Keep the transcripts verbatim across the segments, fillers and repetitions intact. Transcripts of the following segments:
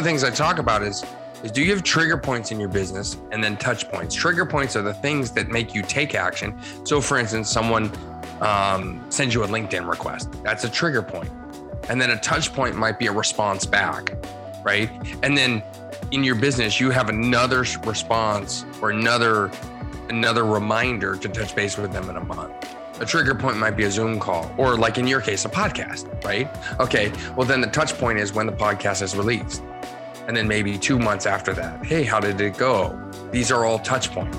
of the things I talk about is, is do you have trigger points in your business and then touch points? Trigger points are the things that make you take action. So for instance, someone um, sends you a LinkedIn request. That's a trigger point. And then a touch point might be a response back, right? And then in your business, you have another response or another, another reminder to touch base with them in a month. A trigger point might be a Zoom call, or like in your case, a podcast, right? Okay, well then the touch point is when the podcast is released. And then maybe two months after that, hey, how did it go? These are all touch points.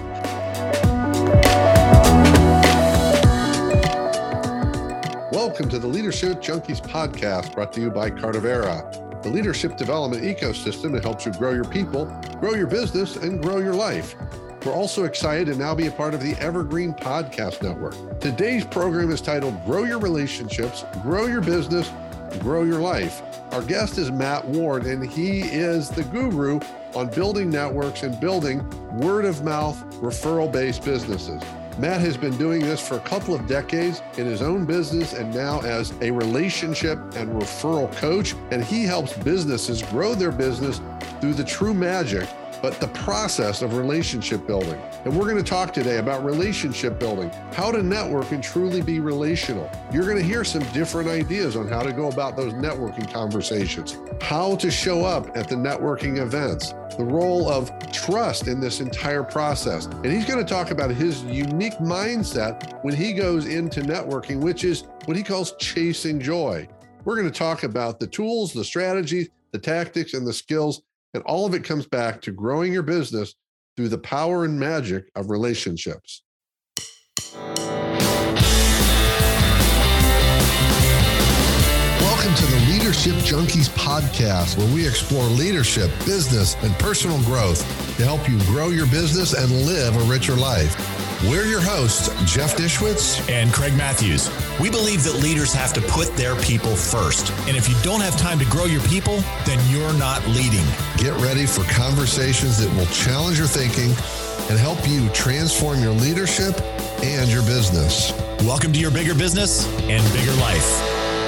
Welcome to the Leadership Junkies podcast, brought to you by Cardivera, the leadership development ecosystem that helps you grow your people, grow your business, and grow your life. We're also excited to now be a part of the Evergreen Podcast Network. Today's program is titled Grow Your Relationships, Grow Your Business, Grow Your Life. Our guest is Matt Ward, and he is the guru on building networks and building word-of-mouth referral-based businesses. Matt has been doing this for a couple of decades in his own business and now as a relationship and referral coach, and he helps businesses grow their business through the true magic but the process of relationship building. And we're gonna talk today about relationship building, how to network and truly be relational. You're gonna hear some different ideas on how to go about those networking conversations, how to show up at the networking events, the role of trust in this entire process. And he's gonna talk about his unique mindset when he goes into networking, which is what he calls chasing joy. We're gonna talk about the tools, the strategies, the tactics, and the skills. And all of it comes back to growing your business through the power and magic of relationships. Welcome to the Leadership Junkies podcast, where we explore leadership, business, and personal growth to help you grow your business and live a richer life. We're your hosts, Jeff Dishwitz and Craig Matthews. We believe that leaders have to put their people first. And if you don't have time to grow your people, then you're not leading. Get ready for conversations that will challenge your thinking and help you transform your leadership and your business. Welcome to your bigger business and bigger life.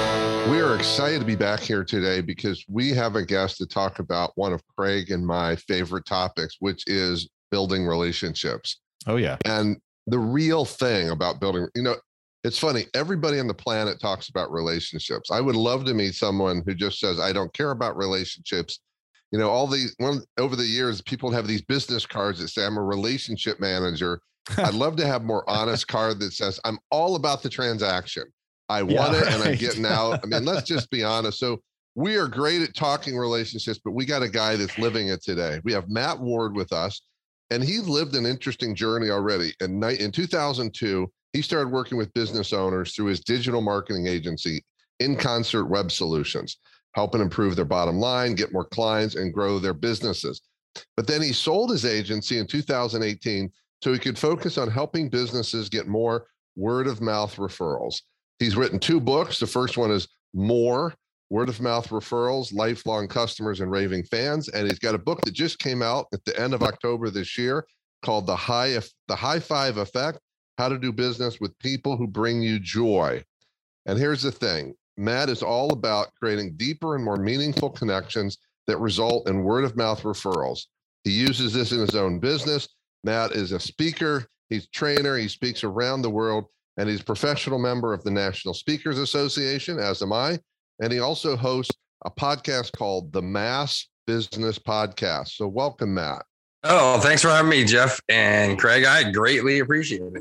We are excited to be back here today because we have a guest to talk about one of Craig and my favorite topics, which is building relationships. Oh, yeah. And the real thing about building, you know, it's funny. Everybody on the planet talks about relationships. I would love to meet someone who just says, I don't care about relationships. You know, all these, one, over the years, people have these business cards that say, I'm a relationship manager. I'd love to have more honest card that says, I'm all about the transaction. I want yeah, it right. and I'm getting out. I mean, let's just be honest. So we are great at talking relationships, but we got a guy that's living it today. We have Matt Ward with us. And he lived an interesting journey already. In, in two thousand two, he started working with business owners through his digital marketing agency, In Concert Web Solutions, helping improve their bottom line, get more clients, and grow their businesses. But then he sold his agency in two thousand eighteen so he could focus on helping businesses get more word-of-mouth referrals. He's written two books. The first one is More, Word-of-Mouth Referrals, Lifelong Customers and Raving Fans. And he's got a book that just came out at the end of October this year called The High, the High Five Effect, How to Do Business with People Who Bring You Joy. And here's the thing. Matt is all about creating deeper and more meaningful connections that result in word-of-mouth referrals. He uses this in his own business. Matt is a speaker. He's a trainer. He speaks around the world. And he's a professional member of the National Speakers Association, as am I. And he also hosts a podcast called The Mass Business Podcast. So welcome, Matt. Oh, thanks for having me, Jeff and Craig. I greatly appreciate it.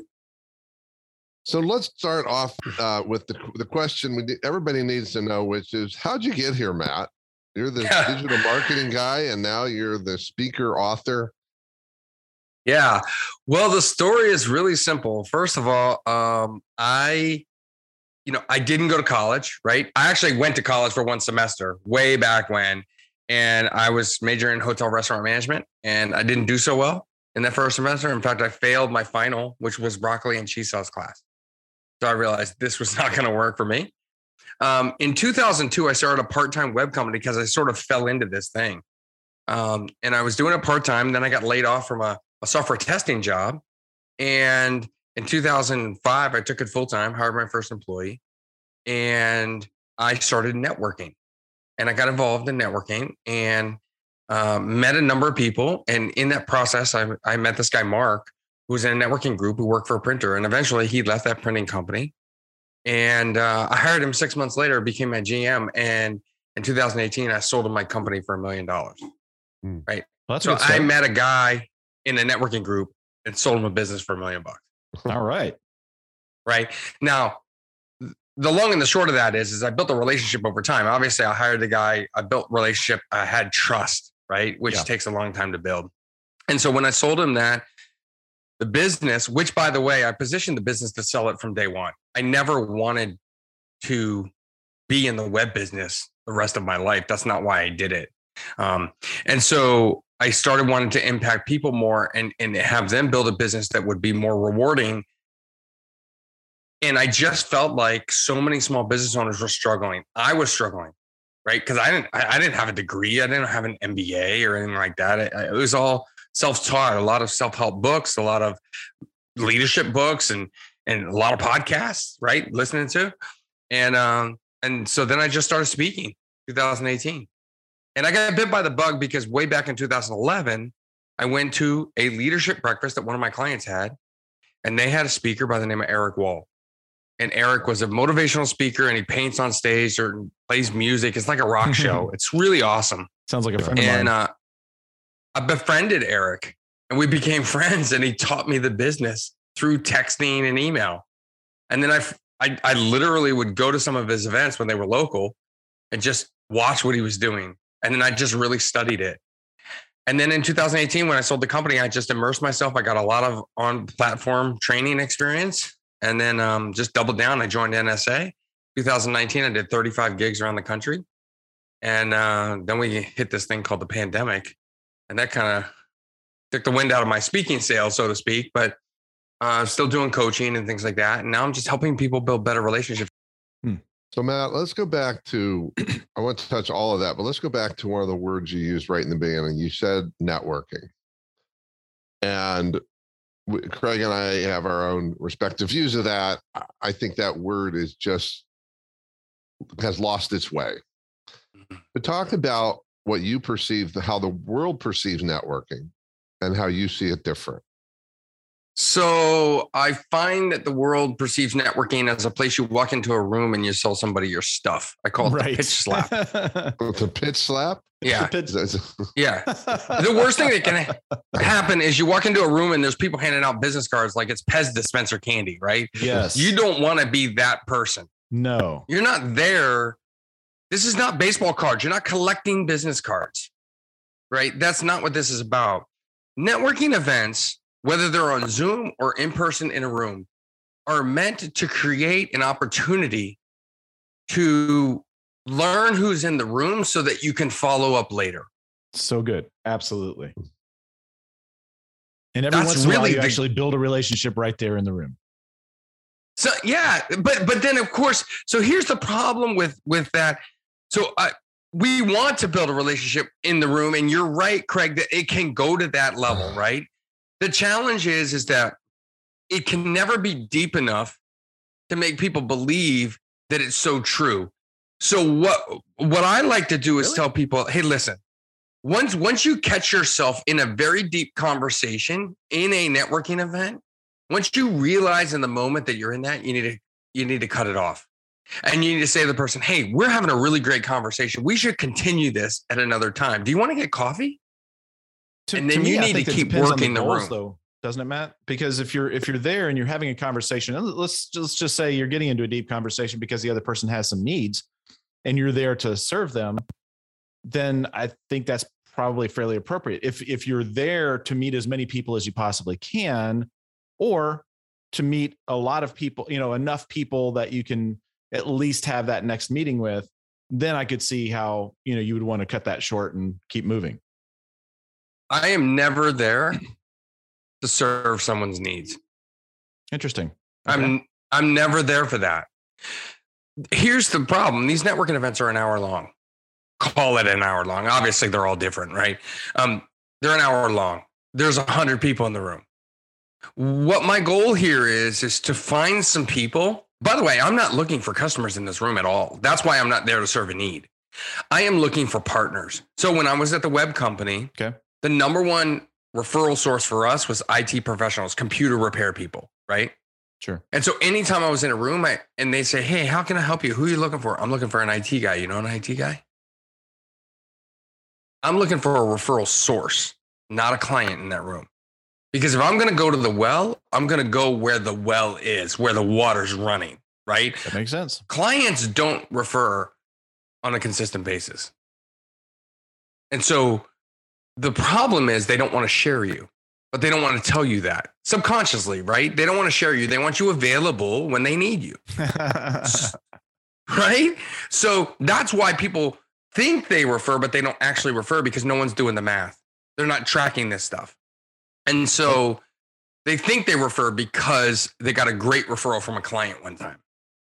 So let's start off uh, with the, the question we, everybody needs to know, which is, how'd you get here, Matt? You're the yeah. digital marketing guy, and now you're the speaker, author. Yeah. Well, the story is really simple. First of all, um, I... You know, I didn't go to college, right? I actually went to college for one semester way back when, and I was majoring in hotel restaurant management, and I didn't do so well in that first semester. In fact, I failed my final, which was broccoli and cheese sauce class. So I realized this was not going to work for me. Um, in two thousand two, I started a part-time web company because I sort of fell into this thing. Um, and I was doing it part-time. Then I got laid off from a, a software testing job. And in two thousand five, I took it full-time, hired my first employee, and I started networking. And I got involved in networking. And um, met a number of people. And in that process, I, I met this guy, Mark, who was in a networking group who worked for a printer. And eventually he left that printing company. And uh, I hired him six months later, became my G M. And in two thousand eighteen, I sold him my company for a million dollars. Right. Well, so I met a guy in a networking group and sold him a business for a million bucks. All right. Right. Now, the long and the short of that is, is I built a relationship over time. Obviously, I hired the guy, I built relationship, I had trust, right? Which yeah. takes a long time to build. And so when I sold him that, the business, which by the way, I positioned the business to sell it from day one. I never wanted to be in the web business the rest of my life. That's not why I did it. Um, and so I started wanting to impact people more and, and have them build a business that would be more rewarding. And I just felt like so many small business owners were struggling. I was struggling, right? Because I didn't, I, I didn't have a degree. I didn't have an M B A or anything like that. It, it was all self-taught, a lot of self-help books, a lot of leadership books, and and a lot of podcasts, right? Listening to. And um, and so then I just started speaking two thousand eighteen. And I got bit by the bug because way back in two thousand eleven, I went to a leadership breakfast that one of my clients had, and they had a speaker by the name of Eric Wall. And Eric was a motivational speaker, and he paints on stage or plays music. It's like a rock show. It's really awesome. Sounds like a friend and, of mine. Uh, I befriended Eric, and we became friends, and he taught me the business through texting and email. And then I, I, I literally would go to some of his events when they were local and just watch what he was doing. And then I just really studied it. And then in two thousand eighteen, when I sold the company, I just immersed myself. I got a lot of on-platform training experience, and then um, just doubled down. I joined N S A. two thousand nineteen, I did thirty-five gigs around the country. And uh, then we hit this thing called the pandemic. And that kind of took the wind out of my speaking sales, so to speak. But uh, still doing coaching and things like that. And now I'm just helping people build better relationships. Hmm. So Matt, let's go back to, I want to touch all of that, but let's go back to one of the words you used right in the beginning. You said networking. And we, Craig and I have our own respective views of that. I think that word is just, has lost its way. But talk about what you perceive, how the world perceives networking and how you see it different. So I find that the world perceives networking as a place you walk into a room and you sell somebody your stuff. I call it right. the pitch slap. It's a pitch slap? Yeah. Yeah. The worst thing that can happen is you walk into a room and there's people handing out business cards like it's Pez dispenser candy, right? Yes. You don't want to be that person. No. You're not there. This is not baseball cards. You're not collecting business cards, right? That's not what this is about. Networking events, whether they're on Zoom or in person in a room, are meant to create an opportunity to learn who's in the room so that you can follow up later. So good. Absolutely. And every That's once in a really while, you the, actually build a relationship right there in the room. So, yeah, but but then, of course, so here's the problem with, with that. So uh, we want to build a relationship in the room. And you're right, Craig, that it can go to that level, right? The challenge is, is that it can never be deep enough to make people believe that it's so true. So what, what I like to do is really? tell people, hey, listen, once, once you catch yourself in a very deep conversation in a networking event, once you realize in the moment that you're in that, you need to, you need to cut it off. And you need to say to the person, hey, we're having a really great conversation. We should continue this at another time. Do you want to get coffee? To, and then to me, you need to keep working the, the room, goals, though, doesn't it, Matt? Because if you're if you're there and you're having a conversation, and let's let's just say you're getting into a deep conversation because the other person has some needs, and you're there to serve them, then I think that's probably fairly appropriate. If if you're there to meet as many people as you possibly can, or to meet a lot of people, you know, enough people that you can at least have that next meeting with, then I could see how, you know, you would want to cut that short and keep moving. I am never there to serve someone's needs. Interesting. Okay. I'm I'm never there for that. Here's the problem. These networking events are an hour long. Call it an hour long. Obviously, they're all different, right? Um, they're an hour long. There's a hundred people in the room. What my goal here is, is to find some people. By the way, I'm not looking for customers in this room at all. That's why I'm not there to serve a need. I am looking for partners. So when I was at the web company, okay, the number one referral source for us was I T professionals, computer repair people, right? Sure. And so anytime I was in a room I, and they say, hey, how can I help you? Who are you looking for? I'm looking for an I T guy. You know an I T guy? I'm looking for a referral source, not a client in that room. Because if I'm going to go to the well, I'm going to go where the well is, where the water's running, right? That makes sense. Clients don't refer on a consistent basis. And so the problem is they don't want to share you, but they don't want to tell you that subconsciously, right? They don't want to share you. They want you available when they need you, right? So that's why people think they refer, but they don't actually refer because no one's doing the math. They're not tracking this stuff. And so they think they refer because they got a great referral from a client one time.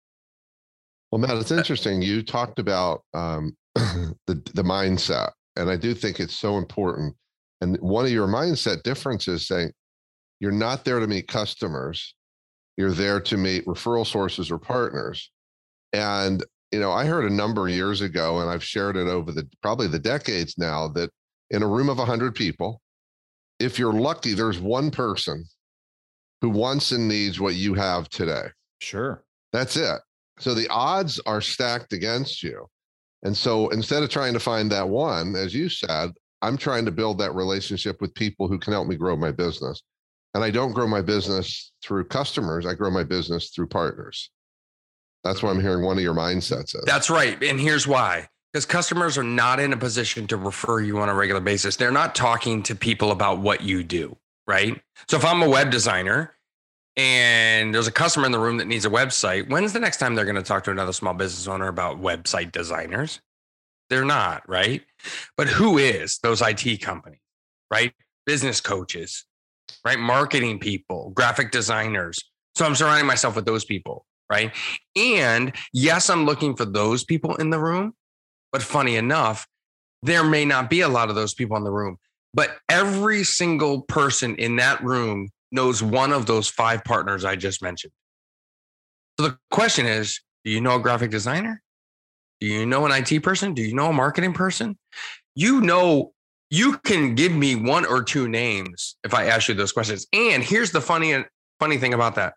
Well, Matt, it's interesting. You talked about um, the the mindset, and I do think it's so important. And one of your mindset differences saying you're not there to meet customers, you're there to meet referral sources or partners. And you know, I heard a number of years ago, and I've shared it over the probably the decades now, that in a room of one hundred people, if you're lucky, there's one person who wants and needs what you have today. Sure. That's it. So the odds are stacked against you. And so instead of trying to find that one, as you said, I'm trying to build that relationship with people who can help me grow my business. And I don't grow my business through customers. I grow my business through partners. That's what I'm hearing one of your mindsets is. That's right. And here's why. Because customers are not in a position to refer you on a regular basis. They're not talking to people about what you do, right? So if I'm a web designer and there's a customer in the room that needs a website, when's the next time they're going to talk to another small business owner about website designers? They're not, right? But who is those I T companies, right? Business coaches, right? Marketing people, graphic designers. So I'm surrounding myself with those people, right? And yes, I'm looking for those people in the room. But funny enough, there may not be a lot of those people in the room, but every single person in that room knows one of those five partners I just mentioned. So the question is, do you know a graphic designer? Do you know an I T person? Do you know a marketing person? You know, you can give me one or two names if I ask you those questions. And here's the funny, funny thing about that.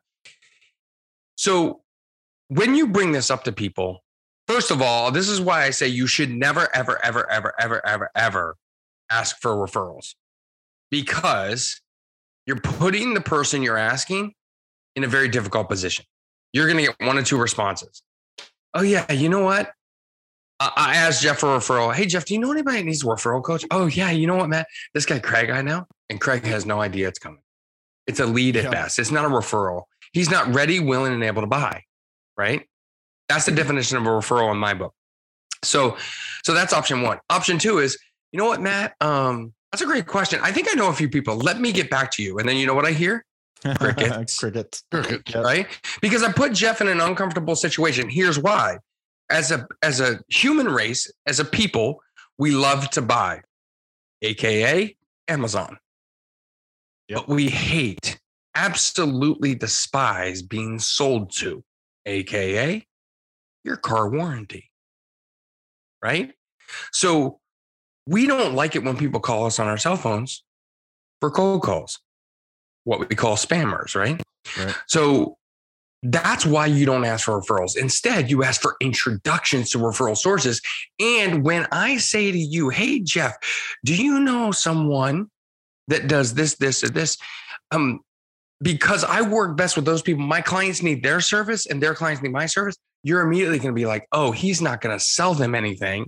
So when you bring this up to people, first of all, this is why I say you should never, ever, ever, ever, ever, ever, ever ask for referrals, because you're putting the person you're asking in a very difficult position. You're going to get one or two responses. Oh, yeah, you know what? I asked Jeff for a referral. Hey, Jeff, do you know anybody that needs a referral coach? Oh, yeah, you know what, Matt? This guy, Craig, I know. And Craig has no idea it's coming. It's a lead at Yeah. best. It's not a referral. He's not ready, willing, and able to buy, right? That's the definition of a referral in my book. So, so that's option one. Option two is, you know what, Matt? Um, that's a great question. I think I know a few people. Let me get back to you. And then you know what I hear? Crickets. Crickets. Cricket. Yep. Right? Because I put Jeff in an uncomfortable situation. Here's why. As a as a human race, as a people, we love to buy, A K A Amazon. Yep. But we hate, absolutely despise being sold to, A K A your car warranty. Right? So we don't like it when people call us on our cell phones for cold calls, what we call spammers, right? Right. So that's why you don't ask for referrals. Instead, you ask for introductions to referral sources. And when I say to you, hey, Jeff, do you know someone that does this, this, or this? Um, because I work best with those people. My clients need their service and their clients need my service. You're immediately going to be like, oh, he's not going to sell them anything.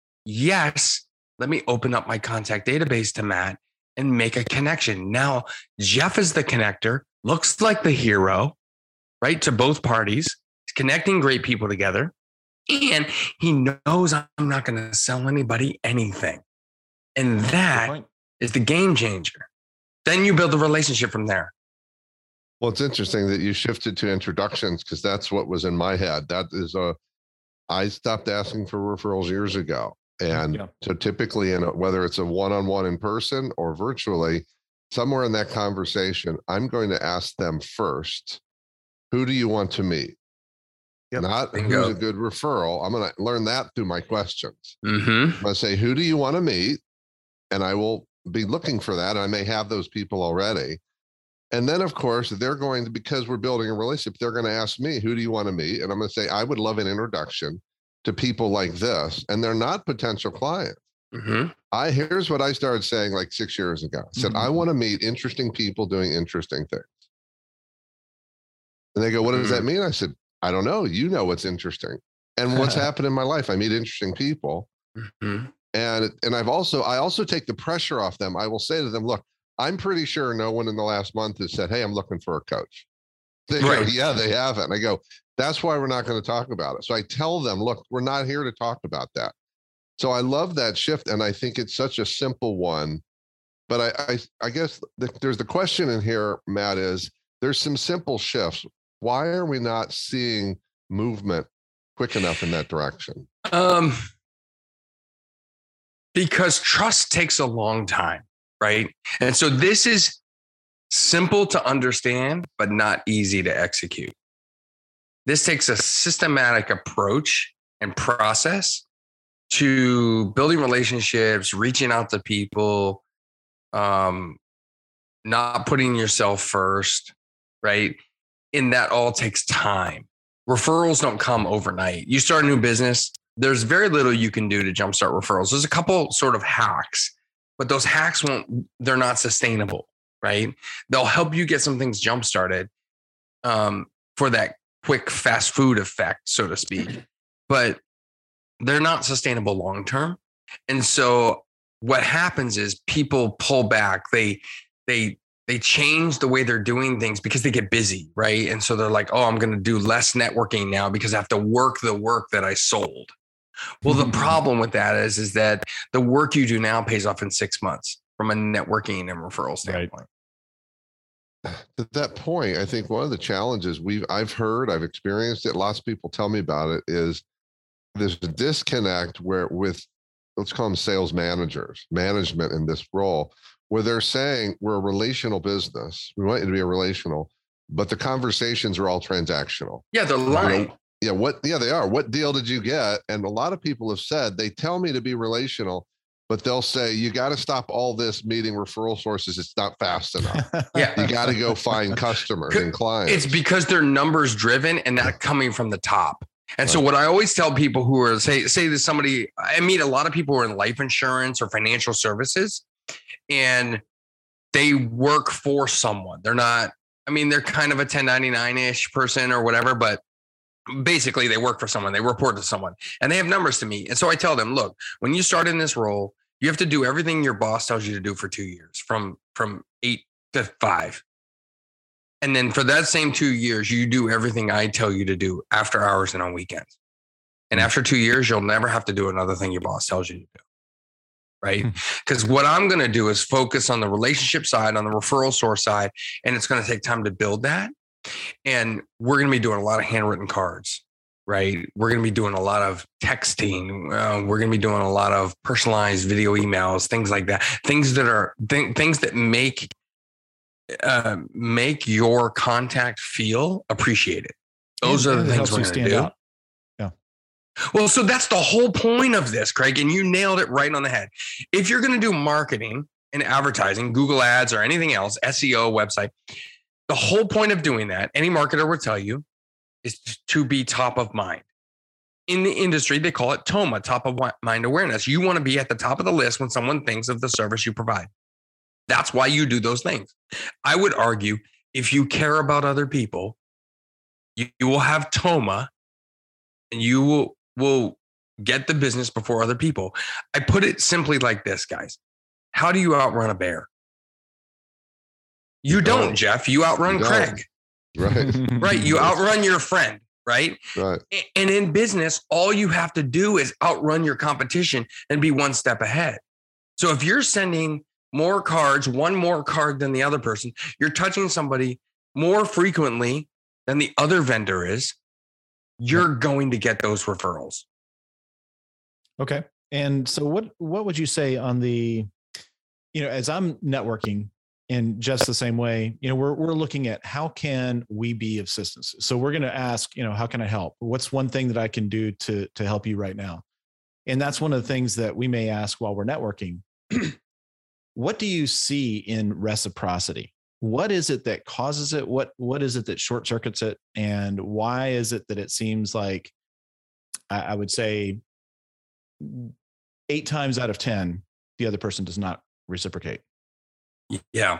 Yes, let me open up my contact database to Matt and make a connection. Now, Jeff is the connector, looks like the hero, right? To both parties. He's connecting great people together. And he knows I'm not going to sell anybody anything. And that is the game changer. Then you build a relationship from there. Well, it's interesting that you shifted to introductions, because that's what was in my head. That is a, I stopped asking for referrals years ago. And Yeah. so typically, in a, whether it's a one-on-one in person or virtually, somewhere in that conversation, I'm going to ask them first, who do you want to meet? Yep. not Bingo. who's a good referral. I'm going to learn that through my questions. Mm-hmm. I'm going to say, who do you want to meet? And I will be looking for that. I may have those people already. And then, of course, they're going to, because we're building a relationship, they're going to ask me, who do you want to meet? And I'm going to say, I would love an introduction to people like this. And they're not potential clients. Mm-hmm. I here's what I started saying like six years ago. I said, Mhm. I want to meet interesting people doing interesting things. And they go, what does that mean? I said, I don't know. You know what's interesting. And what's happened in my life. I meet interesting people. Mm-hmm. And and I've also I also take the pressure off them. I will say to them, look, I'm pretty sure no one in the last month has said, hey, I'm looking for a coach. They go, Right. yeah, they haven't. And I go, that's why we're not going to talk about it. So I tell them, look, we're not here to talk about that. So I love that shift. And I think it's such a simple one. But I I, I guess the, there's the question in here, Matt, is there's some simple shifts. Why are we not seeing movement quick enough in that direction? Um, because trust takes a long time, right? And so this is simple to understand, but not easy to execute. This takes a systematic approach and process to building relationships, reaching out to people, um, not putting yourself first, right? And that all takes time. Referrals don't come overnight. You start a new business, there's very little you can do to jumpstart referrals. There's a couple sort of hacks, but those hacks won't, they're not sustainable, right? They'll help you get some things jump started um, for that quick fast food effect, so to speak, but they're not sustainable long term. And so what happens is people pull back. They, they, they change the way they're doing things because they get busy, right? And so they're like, oh, I'm going to do less networking now because I have to work the work that I sold. Well, the problem with that is, is that the work you do now pays off in six months from a networking and referral standpoint. At that point, I think one of the challenges we've I've heard, I've experienced it, lots of people tell me about it, is there's a disconnect where with, let's call them sales managers, management in this role, where they're saying we're a relational business. We want you to be a relational, but the conversations are all transactional. Yeah, they're lying. You know, yeah, what? Yeah, they are. What deal did you get? And a lot of people have said they tell me to be relational, but they'll say you got to stop all this meeting referral sources. It's not fast enough. Yeah, You got to go find customers and clients. it's because they're numbers driven and not coming from the top. And so what I always tell people who are say say to somebody, I meet a lot of people who are in life insurance or financial services, and they work for someone. They're not, I mean, they're kind of a ten ninety-nine-ish person or whatever, but basically they work for someone. They report to someone and they have numbers to meet. And so I tell them, look, when you start in this role, you have to do everything your boss tells you to do for two years, from from eight to five. And then for that same two years, you do everything I tell you to do after hours and on weekends. And after two years, you'll never have to do another thing your boss tells you to do. Right? Because what I'm going to do is focus on the relationship side, on the referral source side, and it's going to take time to build that. And we're going to be doing a lot of handwritten cards, right? We're going to be doing a lot of texting. Uh, we're going to be doing a lot of personalized video emails, things like that. Things that are th- things that make uh, make your contact feel appreciated. Those And- are and the it things helps we're you going to stand do. out. Well, so that's the whole point of this, Craig, and you nailed it right on the head. If you're going to do marketing and advertising, Google Ads or anything else, S E O, website, the whole point of doing that, any marketer will tell you, is to be top of mind. In the industry, they call it TOMA, top of mind awareness. You want to be at the top of the list when someone thinks of the service you provide. That's why you do those things. I would argue if you care about other people, you, you will have TOMA and you will will get the business before other people. I put it simply like this, guys. How do you outrun a bear? You, You don't, don't. Jeff. You outrun You don't. Craig. Right. Right. You outrun your friend, right? Right. A- And in business, all you have to do is outrun your competition and be one step ahead. So if you're sending more cards, one more card than the other person, you're touching somebody more frequently than the other vendor is, you're going to get those referrals. Okay. And so what what would you say on the, you know, as I'm networking in just the same way, you know, we're, we're looking at how can we be of assistance? So we're going to ask, you know, how can I help? What's one thing that I can do to, to help you right now? And that's one of the things that we may ask while we're networking. What do you see in reciprocity? What is it that causes it? What, what is it that short circuits it? And why is it that it seems like, I, I would say eight times out of ten, the other person does not reciprocate? Yeah.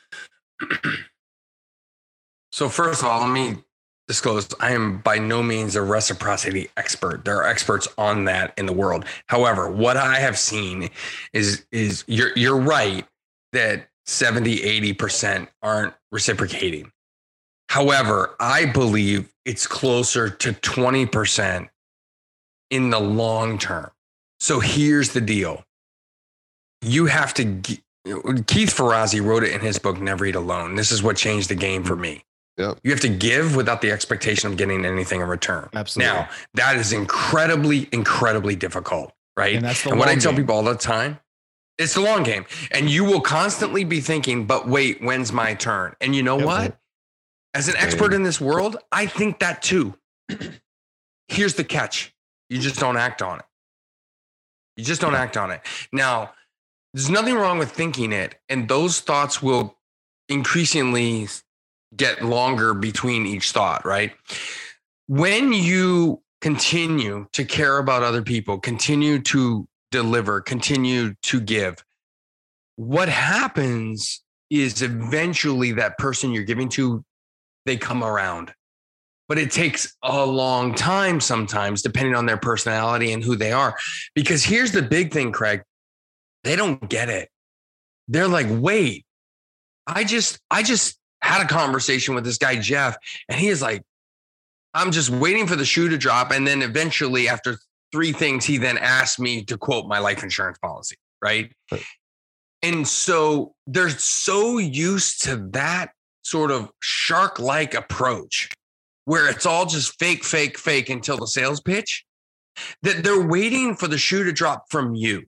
So first of all, let me disclose, I am by no means a reciprocity expert. There are experts on that in the world. However, what I have seen is, is you're, you're right that seventy, eighty percent aren't reciprocating. However, I believe it's closer to twenty percent in the long term. So here's the deal. You have to, Keith Ferrazzi wrote it in his book, Never Eat Alone. This is what changed the game for me. Yep. You have to give without the expectation of getting anything in return. Absolutely. Now, that is incredibly, incredibly difficult, right? And that's the and what I long tell game. people all the time, it's the long game. And you will constantly be thinking, but wait, when's my turn? And you know Yep. what? As an expert in this world, I think that too. Here's the catch. You just don't act on it. You just don't act on it. Now, there's nothing wrong with thinking it, and those thoughts will increasingly get longer between each thought, right? When you continue to care about other people, continue to deliver, continue to give, what happens is eventually that person you're giving to, they come around. But it takes a long time sometimes, depending on their personality and who they are. Because here's the big thing, Craig. They don't get it. They're like, wait, I just, I just had a conversation with this guy, Jeff, and he is like, I'm just waiting for the shoe to drop. And then eventually after three things, he then asked me to quote my life insurance policy. Right. right. And so they're so used to that sort of shark-like approach where it's all just fake, fake, fake until the sales pitch, that they're waiting for the shoe to drop from you.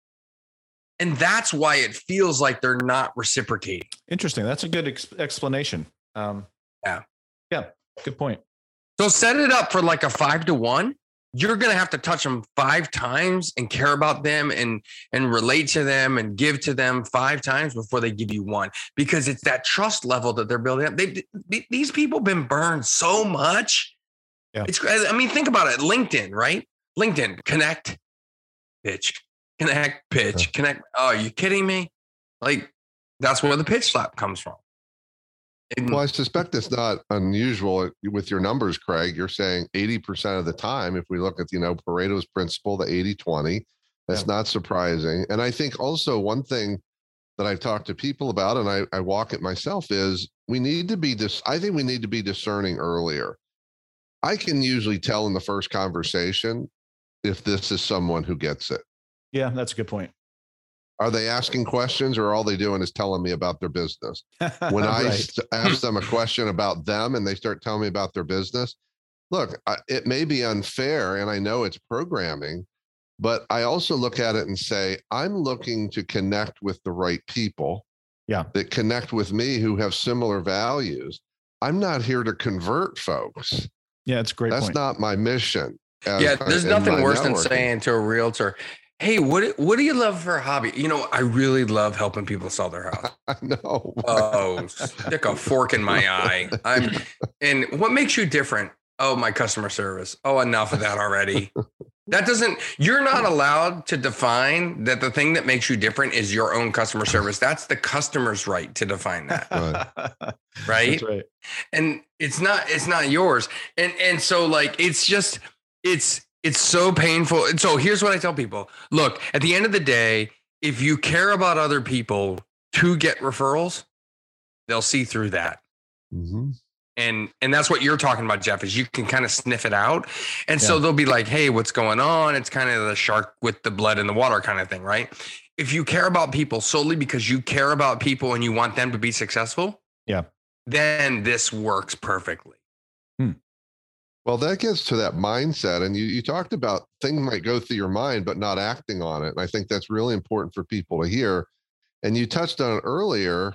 And that's why it feels like they're not reciprocating. Interesting. That's a good ex- explanation. Um, yeah. Yeah. Good point. So set it up for like a five to one. You're going to have to touch them five times and care about them and, and relate to them and give to them five times before they give you one, because it's that trust level that they're building up. They, they, these people have been burned so much. Yeah. It's, I mean, think about it. LinkedIn, right? LinkedIn, connect, pitch, connect, pitch, yeah. connect. Oh, are you kidding me? Like, that's where the pitch slap comes from. And, well, I suspect it's not unusual with your numbers, Craig. You're saying eighty percent of the time, if we look at, you know, Pareto's principle, the eighty twenty, that's yeah. not surprising. And I think also one thing that I've talked to people about, and I, I walk it myself, is we need to be dis- I think we need to be discerning earlier. I can usually tell in the first conversation if this is someone who gets it. Yeah, that's a good point. Are they asking questions, or all they doing is telling me about their business? When I right. st- ask them a question about them and they start telling me about their business, look, I, it may be unfair, and I know it's programming, but I also look at it and say, I'm looking to connect with the right people yeah. that connect with me who have similar values. I'm not here to convert folks. Yeah, it's a great That's point. not my mission. As, yeah, there's nothing worse than networking. saying to a realtor, hey, what what do you love for a hobby? You know, I really love helping people sell their house. I know. Oh, stick a fork in my eye. I'm, and what makes you different? Oh, my customer service. Oh, enough of that already. That doesn't, you're not allowed to define that the thing that makes you different is your own customer service. That's the customer's right to define that. Right. Right? That's right. And it's not, it's not yours. And, and so like, it's just, it's, It's so painful. And so here's what I tell people. Look, at the end of the day, if you care about other people to get referrals, they'll see through that. Mm-hmm. And and that's what you're talking about, Jeff, is you can kind of sniff it out. And yeah. so they'll be like, hey, what's going on? It's kind of the shark with the blood in the water kind of thing, right? If you care about people solely because you care about people and you want them to be successful, yeah, then this works perfectly. Hmm. Well, that gets to that mindset. And you, you talked about things might go through your mind, but not acting on it. And I think that's really important for people to hear. And you touched on it earlier.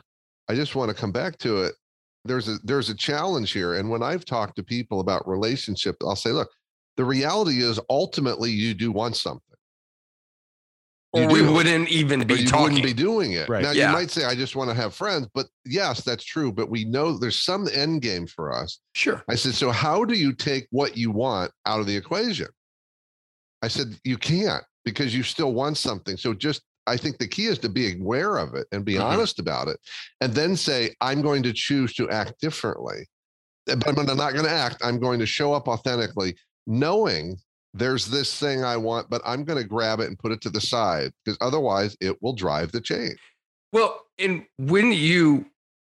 I just want to come back to it. There's a there's a challenge here. And when I've talked to people about relationships, I'll say, look, the reality is ultimately you do want something. You Or we do. wouldn't even Or be you talking. wouldn't be doing it. Right. Now Yeah. you might say, I just want to have friends, but yes, that's true. But we know there's some end game for us. Sure. I said, so how do you take what you want out of the equation? I said, you can't, because you still want something. So just, I think the key is to be aware of it and be Mhm. honest about it, and then say, I'm going to choose to act differently. But I'm not going to act. I'm going to show up authentically, knowing there's this thing I want, but I'm going to grab it and put it to the side, because otherwise it will drive the change. Well, and when you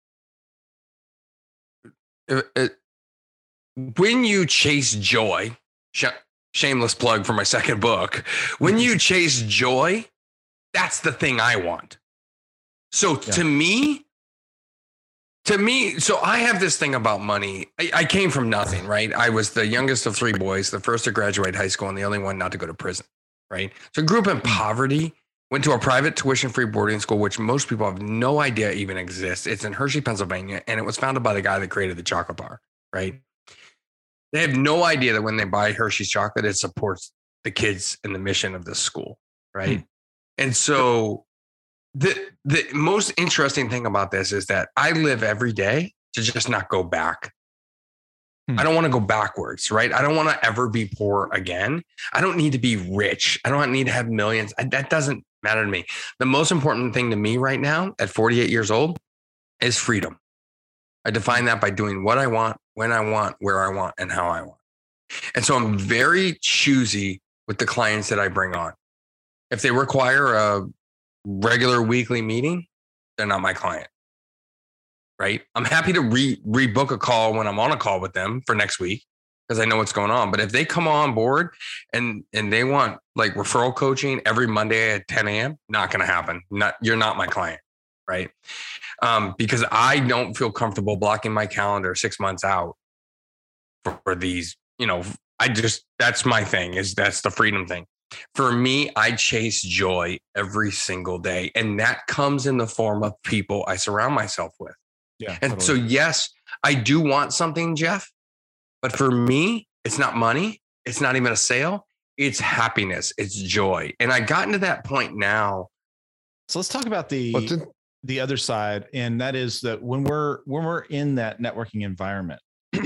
uh, uh, when you chase joy, sh- shameless plug for my second book, when you chase joy, that's the thing I want. So Yeah. to me, to me, so I have this thing about money. I, I came from nothing, right? I was the youngest of three boys, the first to graduate high school and the only one not to go to prison, right? So I grew up in poverty, went to a private tuition-free boarding school, which most people have no idea even exists. It's in Hershey, Pennsylvania, and it was founded by the guy that created the chocolate bar, right? They have no idea that when they buy Hershey's chocolate, it supports the kids and the mission of this school, right? Hmm. And so the the most interesting thing about this is that I live every day to just not go back. Hmm. I don't want to go backwards, right? I don't want to ever be poor again. I don't need to be rich. I don't need to have millions. I, that doesn't matter to me. The most important thing to me right now at forty-eight years old is freedom. I define that by doing what I want, when I want, where I want, and how I want. And so I'm very choosy with the clients that I bring on. If they require a regular weekly meeting, they're not my client, right? I'm happy to re rebook a call when I'm on a call with them for next week because I know what's going on. But if they come on board and and they want like referral coaching every Monday at ten a m, not going to happen. Not you're not my client, right? Um, because I don't feel comfortable blocking my calendar six months out for, for these. You know, I just that's my thing. Is that's the freedom thing. For me, I chase joy every single day. And that comes in the form of people I surround myself with. Yeah. And Totally. so, yes, I do want something, Jeff. But for me, it's not money. It's not even a sale. It's happiness. It's joy. And I gotten to that point now. So let's talk about the But then, the other side, and that is that when we're when we're in that networking environment,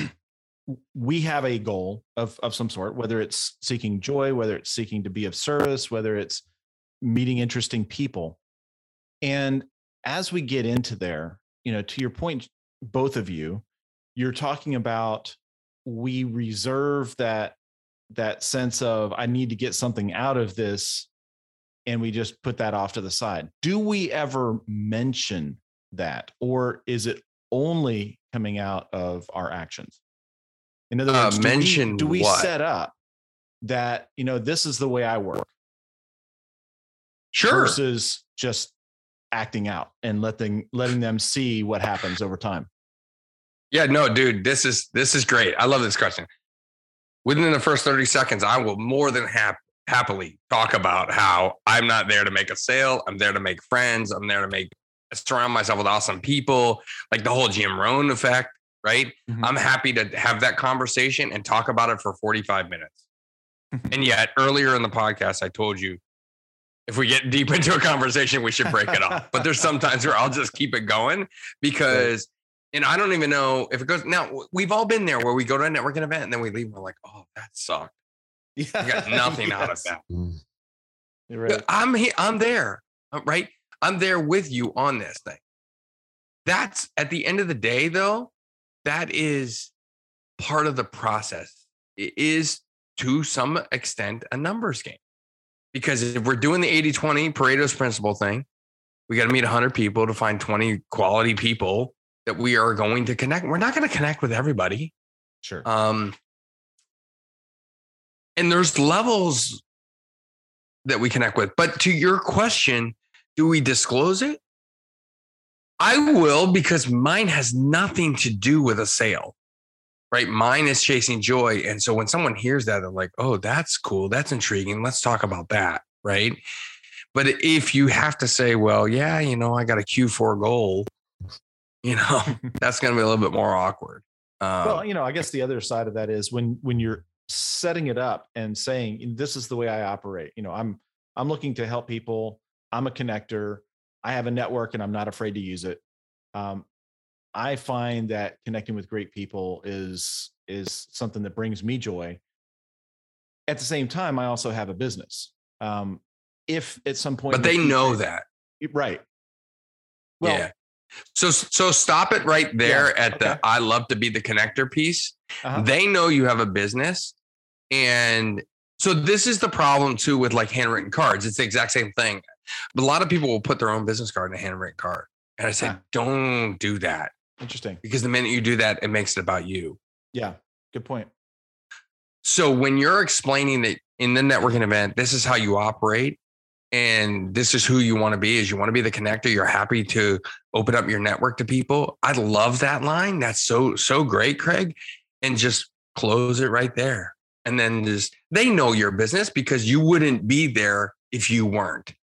we have a goal of of some sort, whether it's seeking joy, whether it's seeking to be of service, whether it's meeting interesting people. And as we get into there, you know, to your point, both of you, you're talking about we reserve that that sense of I need to get something out of this, and we just put that off to the side. Do we ever mention that, or is it only coming out of our actions? In other Uh, words, do we, mention do we what? set up that, you know, this is the way I work Sure. versus just acting out and letting letting them see what happens over time? Yeah, no, dude, this is this is great. I love this question. Within the first thirty seconds, I will more than hap- happily talk about how I'm not there to make a sale. I'm there to make friends. I'm there to make surround myself with awesome people, like the whole Jim Rohn effect, right? Mhm. I'm happy to have that conversation and talk about it for forty-five minutes. And yet, earlier in the podcast, I told you if we get deep into a conversation, we should break it off. But there's some times where I'll just keep it going because, and I don't even know if it goes. Now, we've all been there where we go to a networking event and then we leave and we're like, oh, that sucked. Yeah, I got nothing out of Yes. that. mm, You're right. I'm here. I'm there. uh, Right. I'm there with you on this thing. That's at the end of the day, though, that is part of the process. It is to some extent a numbers game. Because if we're doing the eighty twenty Pareto's principle thing, we got to meet one hundred people to find twenty quality people that we are going to connect. We're not going to connect with everybody. Sure. Um, and there's levels that we connect with. But to your question, do we disclose it? I will, because mine has nothing to do with a sale, right? Mine is chasing joy. And so when someone hears that, they're like, oh, that's cool. That's intriguing. Let's talk about that, right? But if you have to say, well, yeah, you know, I got a Q four goal you know, that's going to be a little bit more awkward. Um, Well, you know, I guess the other side of that is when when you're setting it up and saying, this is the way I operate. You know, I'm I'm looking to help people. I'm a connector. I have a network and I'm not afraid to use it. Um, I find that connecting with great people is is something that brings me joy. At the same time, I also have a business. Um, if at some point, but they know that. Right. Well, yeah. So, so stop it right there yeah, at okay. the, I love to be the connector piece. Uh-huh. They know you have a business. And so this is the problem too, with like handwritten cards. It's the exact same thing. But a lot of people will put their own business card in a handwritten card. And I said, yeah. don't do that. Interesting. Because the minute you do that, it makes it about you. Yeah. Good point. So when you're explaining that in the networking event, this is how you operate, and this is who you want to be, is you want to be the connector. You're happy to open up your network to people. I love that line. That's so, so great, Craig. And just close it right there. And then just, they know your business because you wouldn't be there if you weren't.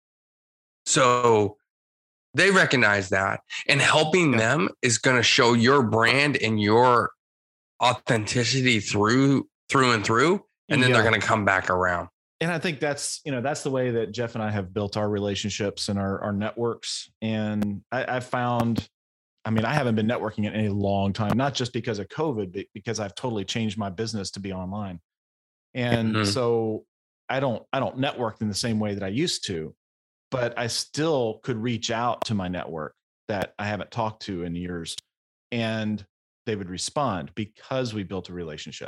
So they recognize that, and helping yeah. them is going to show your brand and your authenticity through, through and through. And then yeah. they're going to come back around. And I think that's, you know, that's the way that Jeff and I have built our relationships and our, our networks. And I, I found, I mean, I haven't been networking in any long time, not just because of COVID, but because I've totally changed my business to be online. And mm-hmm. so I don't, I don't network in the same way that I used to, but I still could reach out to my network that I haven't talked to in years, and they would respond because we built a relationship.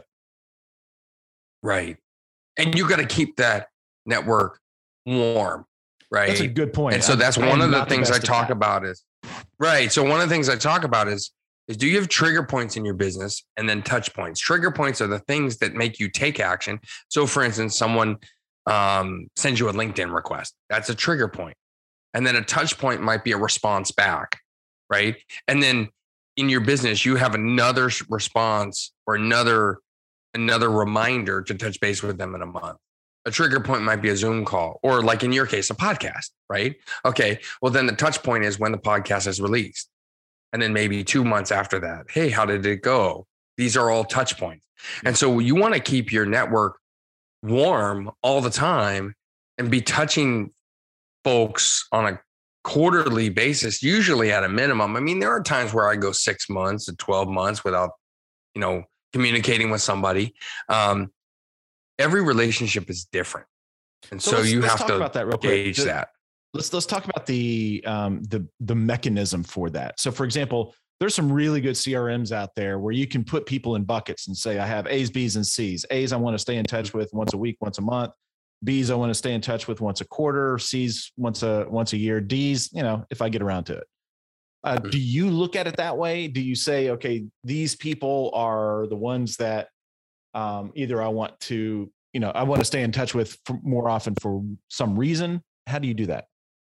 Right. And you got to keep that network warm, right? That's a good point. And so that's I'm, one I'm of the things I talk about is, right. So one of the things I talk about is, is do you have trigger points in your business and then touch points? Trigger points are the things that make you take action. So for instance, someone um, sends you a LinkedIn request. That's a trigger point. And then a touch point might be a response back, right? And then in your business, you have another response or another another reminder to touch base with them in a month. A trigger point might be a Zoom call, or like in your case, a podcast, right? Okay. Well, then the touch point is when the podcast is released. And then maybe two months after that, hey, how did it go? These are all touch points. And so you want to keep your network warm all the time and be touching folks on a quarterly basis, usually at a minimum. I mean, there are times where I go six months to twelve months without, you know, communicating with somebody. Um, every relationship is different. And so, so you have to about that real gauge quick. that. Let's, let's talk about the, um, the, the mechanism for that. So for example, there's some really good C R Ms out there where you can put people in buckets and say, I have A's, B's, and C's. A's I want to stay in touch with once a week, once a month. B's I want to stay in touch with once a quarter. C's once a, once a year. D's, you know, if I get around to it. Uh, do you look at it that way? Do you say, okay, these people are the ones that um, either I want to, you know, I want to stay in touch with for more often for some reason? How do you do that?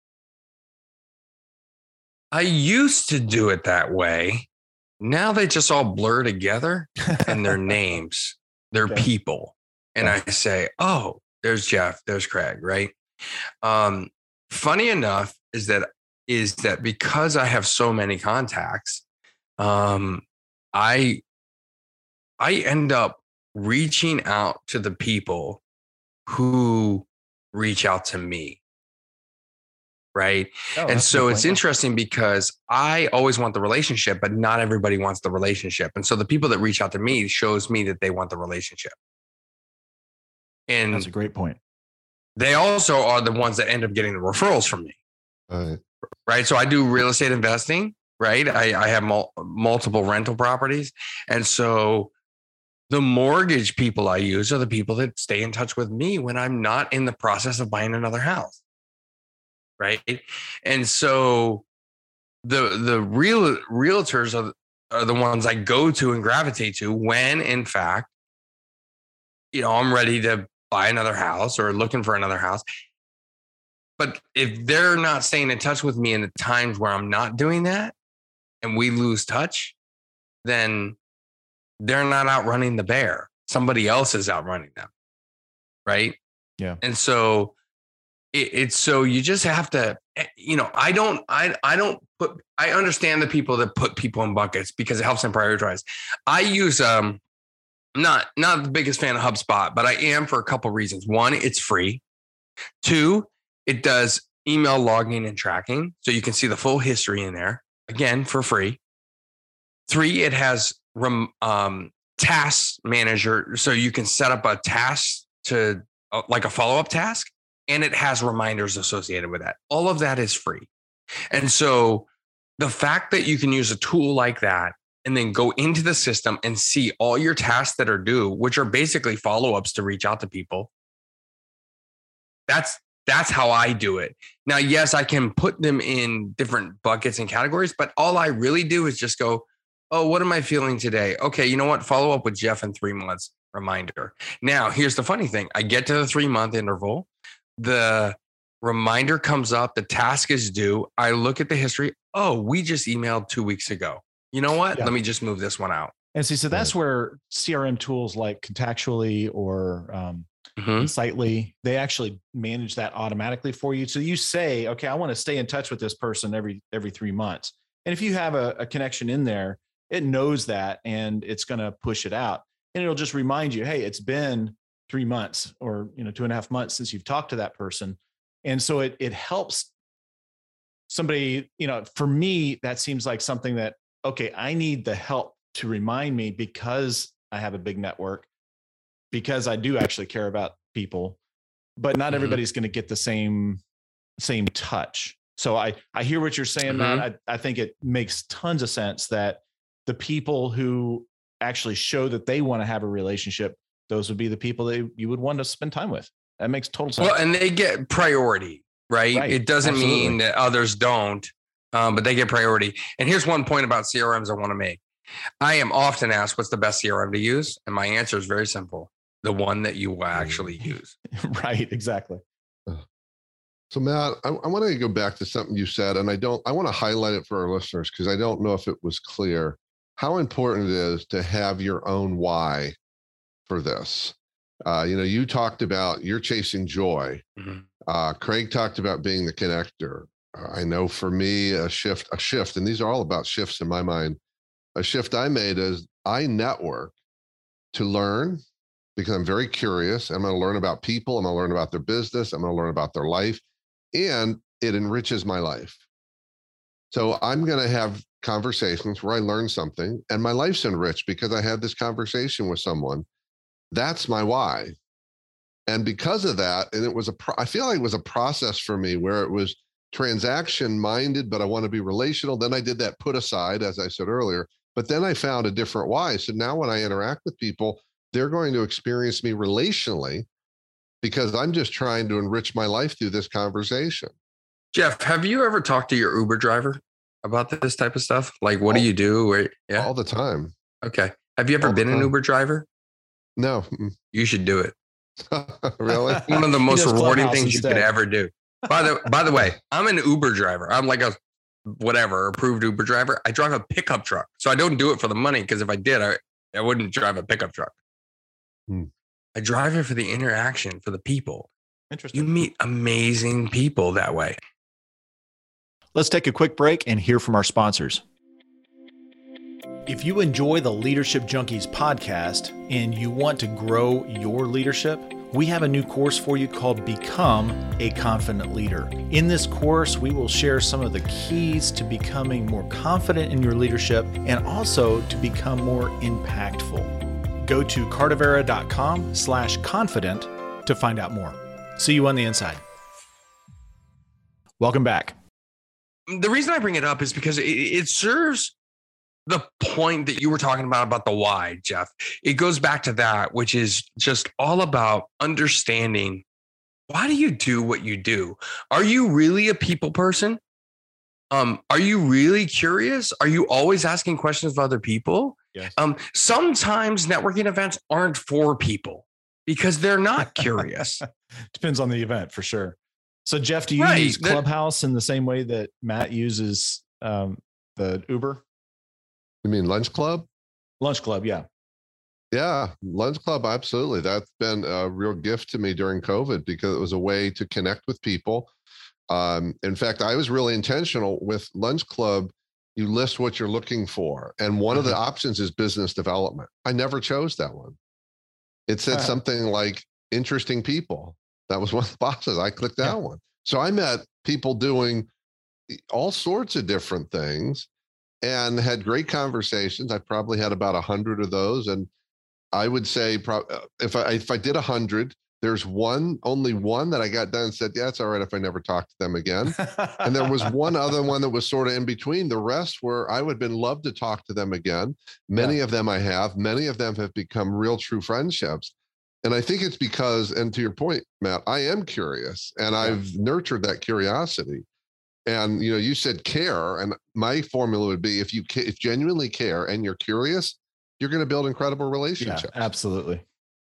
I used to do it that way. Now they just all blur together and their names, they're okay. people. And I say, oh, there's Jeff, there's Craig, right? Um, funny enough is that is that because I have so many contacts, um, I I end up reaching out to the people who reach out to me. Right. Oh, and so it's interesting because I always want the relationship, but not everybody wants the relationship. And so the people that reach out to me shows me that they want the relationship. And that's a great point. They also are the ones that end up getting the referrals from me. Right. Right. So I do real estate investing, right? I, I have mul- multiple rental properties. And so the mortgage people I use are the people that stay in touch with me when I'm not in the process of buying another house. Right. And so the, the real realtors are, are the ones I go to and gravitate to when, in fact, you know, I'm ready to buy another house or looking for another house. But if they're not staying in touch with me in the times where I'm not doing that and we lose touch, then they're not outrunning the bear. Somebody else is outrunning them. Right. Yeah. And so It's so you just have to you know, I don't, I, I don't put, I understand the people that put people in buckets because it helps them prioritize. I use, um, not, not the biggest fan of HubSpot, but I am for a couple reasons. One, it's free. Two, it does email logging and tracking. So you can see the full history in there, again, for free. Three, it has rem, um, task manager. So you can set up a task to uh, like a follow-up task, and it has reminders associated with that. All of that is free. And so the fact that you can use a tool like that and then go into the system and see all your tasks that are due, which are basically follow-ups to reach out to people. That's that's how I do it. Now, yes, I can put them in different buckets and categories, but all I really do is just go, oh, what am I feeling today? Okay, you know what? Follow up with Jeff in three months, reminder. Now, here's the funny thing. I get to the three-month interval. The reminder comes up. The task is due. I look at the history. Oh, we just emailed two weeks ago. You know what? Yeah. Let me just move this one out. And see, so that's where C R M tools like Contactually or um, mm-hmm. Insightly, they actually manage that automatically for you. So you say, okay, I want to stay in touch with this person every every three months. And if you have a, a connection in there, it knows that and it's going to push it out. And it'll just remind you, hey, it's been three months or, you know, two and a half months since you've talked to that person. And so it it helps somebody, you know, for me, that seems like something that, okay, I need the help to remind me because I have a big network, because I do actually care about people, but not mm-hmm. everybody's going to get the same, same touch. So I, I hear what you're saying, mm-hmm. Matt. I, I think it makes tons of sense that the people who actually show that they want to have a relationship, those would be the people that you would want to spend time with. That makes total sense. Well, and they get priority, right? right. It doesn't Absolutely. mean that others don't, um, but they get priority. And here's one point about C R Ms I want to make. I am often asked, what's the best C R M to use? And my answer is very simple. The one that you will actually use. Right, exactly. So Matt, I, I want to go back to something you said, and I don't, I want to highlight it for our listeners because I don't know if it was clear how important it is to have your own why for this. Uh, you know, you talked about you're chasing joy. Mm-hmm. Uh, Craig talked about being the connector. Uh, I know for me, a shift, a shift, and these are all about shifts in my mind. A shift I made is I network to learn because I'm very curious. I'm going to learn about people. I'm going to learn about their business. I'm going to learn about their life, and it enriches my life. So I'm going to have conversations where I learn something and my life's enriched because I had this conversation with someone. That's my why. And because of that, and it was a, pro- I feel like it was a process for me where it was transaction minded, but I want to be relational. Then I did that put aside, as I said earlier, but then I found a different why. So now when I interact with people, they're going to experience me relationally because I'm just trying to enrich my life through this conversation. Jeff, have you ever talked to your Uber driver about this type of stuff? Like, what all, do you do? Or, yeah, all the time. Okay. Have you ever all been an Uber driver? No. You should do it. Really? One of the most rewarding things you could ever do. By the by the way, I'm an Uber driver. I'm like a whatever approved Uber driver. I drive a pickup truck, so I don't do it for the money because if I did, I I wouldn't drive a pickup truck. Hmm. I drive it for the interaction, for the people. Interesting. You meet amazing people that way. Let's take a quick break and hear from our sponsors. If you enjoy the Leadership Junkies podcast and you want to grow your leadership, we have a new course for you called Become a Confident Leader. In this course, we will share some of the keys to becoming more confident in your leadership and also to become more impactful. Go to cardavera.com slash confident to find out more. See you on the inside. Welcome back. The reason I bring it up is because it, it serves the point that you were talking about, about the why, Jeff. It goes back to that, which is just all about understanding, why do you do what you do? Are you really a people person? Um, are you really curious? Are you always asking questions of other people? Yes. Um, sometimes networking events aren't for people because they're not curious. Depends on the event for sure. So Jeff, do you right. use Clubhouse in the same way that Matt uses um, the Uber? You mean Lunch Club? Lunch Club, yeah. Yeah, Lunch Club, absolutely. That's been a real gift to me during COVID because it was a way to connect with people. Um, in fact, I was really intentional with Lunch Club. You list what you're looking for. And one mm-hmm. of the options is business development. I never chose that one. It said uh-huh. something like interesting people. That was one of the boxes. I clicked that yeah. one. So I met people doing all sorts of different things and had great conversations. I probably had about a hundred of those. And I would say pro- if I, if I did a hundred, there's one, only one that I got done and said, yeah, it's all right if I never talk to them again. And there was one other one that was sort of in between. The rest were, I would have been love to talk to them again. Many yeah. of them I have, many of them have become real true friendships. And I think it's because, and to your point, Matt, I am curious and yeah. I've nurtured that curiosity. And, you know, you said care, and my formula would be if you ca- if genuinely care and you're curious, you're going to build incredible relationships. Yeah, absolutely.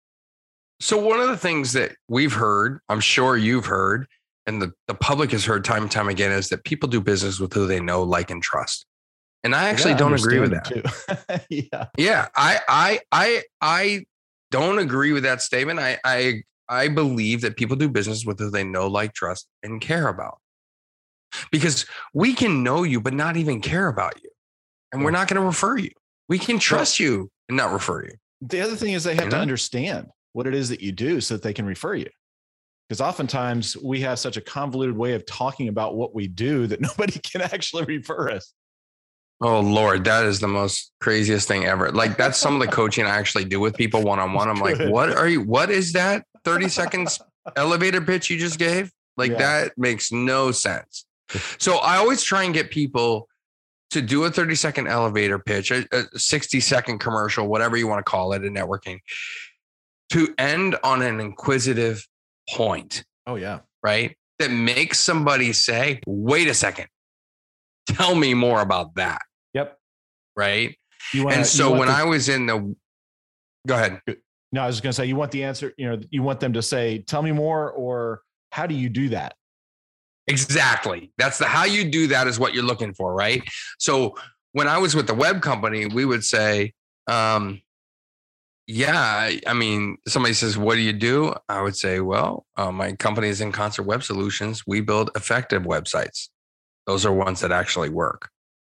So one of the things that we've heard, I'm sure you've heard, and the, the public has heard time and time again, is that people do business with who they know, like, and trust. And I actually yeah, don't agree with that. yeah. Yeah. I, I, I, I don't agree with that statement. I, I, I believe that people do business with who they know, like, trust, and care about. Because we can know you, but not even care about you. And we're not going to refer you. We can trust you and not refer you. The other thing is they have you to know? understand what it is that you do so that they can refer you. Because oftentimes we have such a convoluted way of talking about what we do that nobody can actually refer us. Oh, Lord, that is the most craziest thing ever. Like, that's some of the coaching I actually do with people one-on-one. I'm like, what are you, what is that thirty seconds elevator pitch you just gave? Like yeah. that makes no sense. So I always try and get people to do a thirty second elevator pitch, a, a sixty second commercial, whatever you want to call it in networking, to end on an inquisitive point. Oh, yeah. Right. That makes somebody say, wait a second, tell me more about that. Yep. Right. You wanna, and so when the, I was in the, go ahead. No, I was going to say, you want the answer, you know, you want them to say, tell me more, or how do you do that? Exactly. That's the, how you do that is what you're looking for. Right. So when I was with the web company, we would say, um, yeah, I mean, somebody says, what do you do? I would say, well, uh, my company is In Concert Web Solutions. We build effective websites. Those are ones that actually work.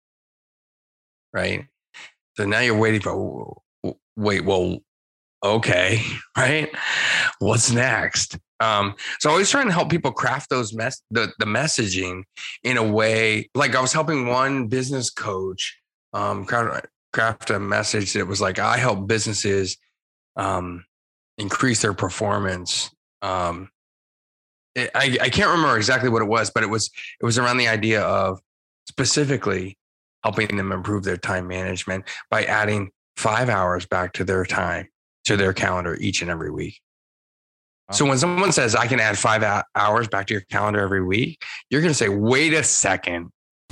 Right. So now you're waiting for, wait, well, okay. Right. What's next? Um, so I always trying to help people craft those mess, the, the messaging in a way, like I was helping one business coach, um, craft, craft a message that was like, I help businesses, um, increase their performance. Um, it, I, I can't remember exactly what it was, but it was, it was around the idea of specifically helping them improve their time management by adding five hours back to their time, to their calendar each and every week. So when someone says, I can add five hours back to your calendar every week, you're going to say, wait a second.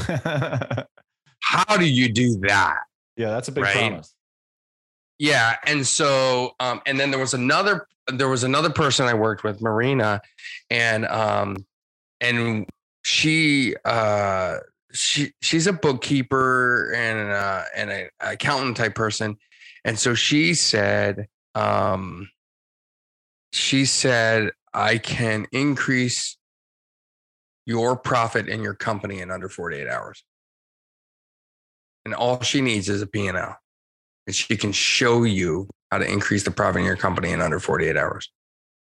How do you do that? Yeah, that's a big right? promise. Yeah. And so, um, and then there was another, there was another person I worked with, Marina, and, um, and she, uh, she, she's a bookkeeper and, uh, and an accountant type person. And so she said, um, She said, I can increase your profit in your company in under forty-eight hours. And all she needs is a P and L. And she can show you how to increase the profit in your company in under forty-eight hours.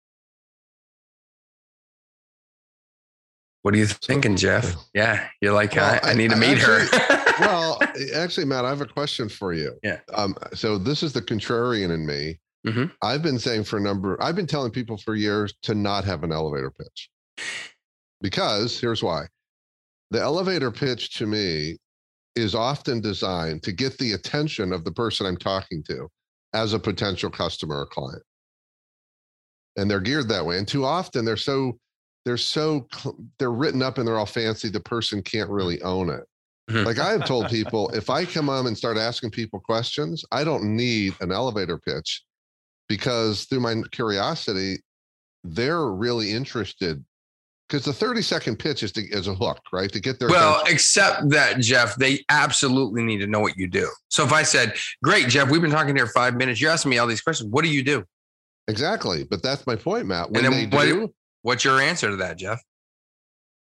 What are you thinking, Jeff? Yeah, you're like, well, I, I need to meet actually, her. Well, actually, Matt, I have a question for you. Yeah. Um, so this is the contrarian in me. Mm-hmm. I've been saying for a number, I've been telling people for years to not have an elevator pitch. Because here's why. The elevator pitch to me is often designed to get the attention of the person I'm talking to as a potential customer or client. And they're geared that way. And too often they're so, they're so, they're written up and they're all fancy. The person can't really own it. Mm-hmm. Like I have told people, if I come on and start asking people questions, I don't need an elevator pitch. Because through my curiosity, they're really interested. Because the thirty second pitch is to, is a hook, right? To get their well, attention. Except that, Jeff, they absolutely need to know what you do. So if I said, great, Jeff, we've been talking here five minutes. You're asking me all these questions. What do you do? Exactly. But that's my point, Matt. When and then they what, do, what's your answer to that, Jeff?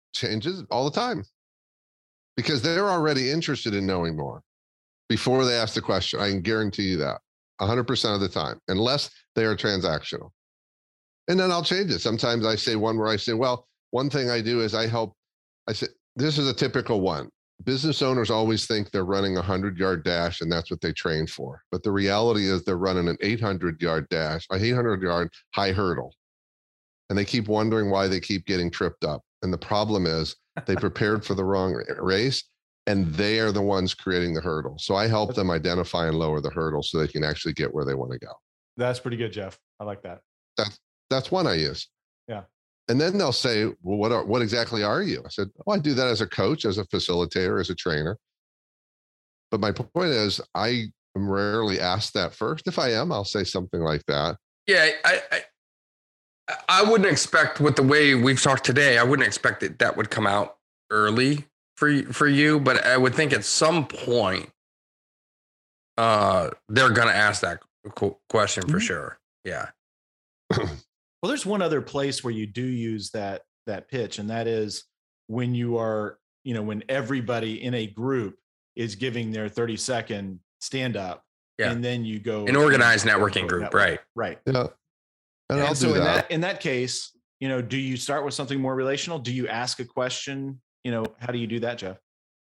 changes all the time because they're already interested in knowing more before they ask the question. I can guarantee you that one hundred percent of the time, unless they are transactional. And then I'll change it. Sometimes I say one where I say, well, one thing I do is I help, I say, this is a typical one. Business owners always think they're running a hundred yard dash and that's what they train for. But the reality is they're running an eight hundred yard dash, a eight hundred yard high hurdle. And they keep wondering why they keep getting tripped up. And the problem is they prepared for the wrong race and they are the ones creating the hurdle. So I help them identify and lower the hurdle so they can actually get where they want to go. That's pretty good, Jeff. I like that. That's, that's one I use. Yeah. And then they'll say, well, what are, what exactly are you? I said, oh, I do that as a coach, as a facilitator, as a trainer. But my point is, I am rarely asked that first. If I am, I'll say something like that. Yeah, I, I, I wouldn't expect, with the way we've talked today, I wouldn't expect that that would come out early for for you. But I would think at some point, uh, they're going to ask that question for mm-hmm. sure. Yeah. Well, there's one other place where you do use that that pitch, and that is when you are, you know, when everybody in a group is giving their thirty second stand up, yeah. and then you go an organized networking group, network. right? Right. Yeah. And, and I'll so do in that. that in that case, you know, do you start with something more relational? Do you ask a question? You know, how do you do that, Jeff?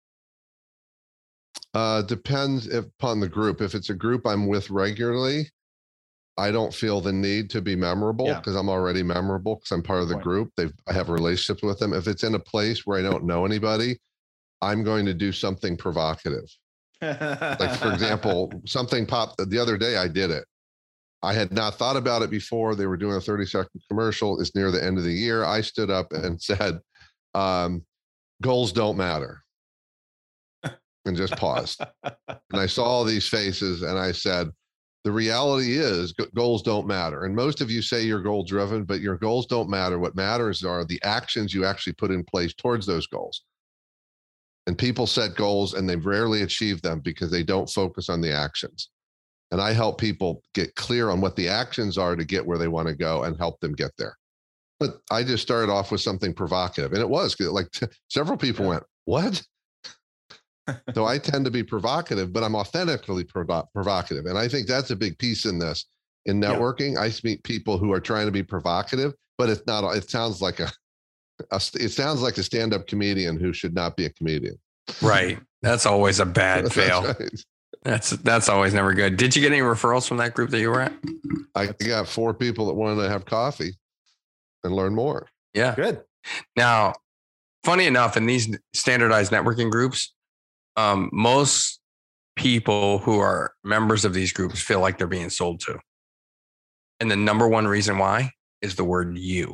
Uh, depends if, upon the group. If it's a group I'm with regularly, I don't feel the need to be memorable because yeah. I'm already memorable because I'm part of the Point. group. They've, I have relationships with them. If it's in a place where I don't know anybody, I'm going to do something provocative. Like, for example, something popped the other day. I did it. I had not thought about it before. They were doing a thirty second commercial. It's near the end of the year. I stood up and said, um, goals don't matter. And just paused. And I saw all these faces and I said, the reality is goals don't matter. And most of you say you're goal driven, but your goals don't matter. What matters are the actions you actually put in place towards those goals. And people set goals and they rarely achieve them because they don't focus on the actions. And I help people get clear on what the actions are to get where they want to go and help them get there. But I just started off with something provocative, and it was like t- several people yeah. went, what? So I tend to be provocative, but I'm authentically provo- provocative. And I think that's a big piece in this. In networking, yeah. I meet people who are trying to be provocative, but it's not, it sounds like a, a it sounds like a stand-up comedian who should not be a comedian. Right. That's always a bad fail. That's, right. that's, that's always never good. Did you get any referrals from that group that you were at? I got four people that wanted to have coffee and learn more. Yeah. Good. Now, funny enough, in these standardized networking groups, Um, most people who are members of these groups feel like they're being sold to. And the number one reason why is the word you.